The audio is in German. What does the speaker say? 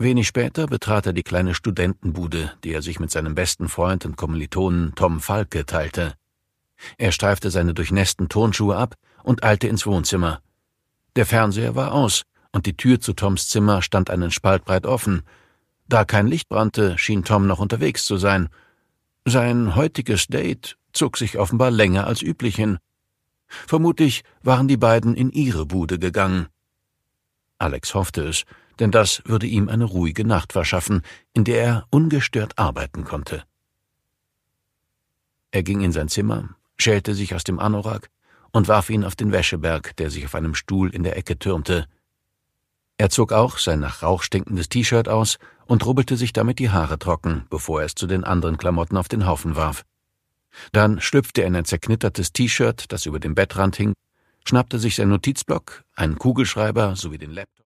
Wenig später betrat er die kleine Studentenbude, die er sich mit seinem besten Freund und Kommilitonen Tom Falke teilte. Er streifte seine durchnässten Turnschuhe ab und eilte ins Wohnzimmer. Der Fernseher war aus, und die Tür zu Toms Zimmer stand einen Spalt breit offen. Da kein Licht brannte, schien Tom noch unterwegs zu sein. Sein heutiges Date zog sich offenbar länger als üblich hin. Vermutlich waren die beiden in ihre Bude gegangen. Alex hoffte es, denn das würde ihm eine ruhige Nacht verschaffen, in der er ungestört arbeiten konnte. Er ging in sein Zimmer, schälte sich aus dem Anorak und warf ihn auf den Wäscheberg, der sich auf einem Stuhl in der Ecke türmte. Er zog auch sein nach Rauch stinkendes T-Shirt aus und rubbelte sich damit die Haare trocken, bevor er es zu den anderen Klamotten auf den Haufen warf. Dann schlüpfte er in ein zerknittertes T-Shirt, das über dem Bettrand hing, schnappte sich sein Notizblock, einen Kugelschreiber sowie den Laptop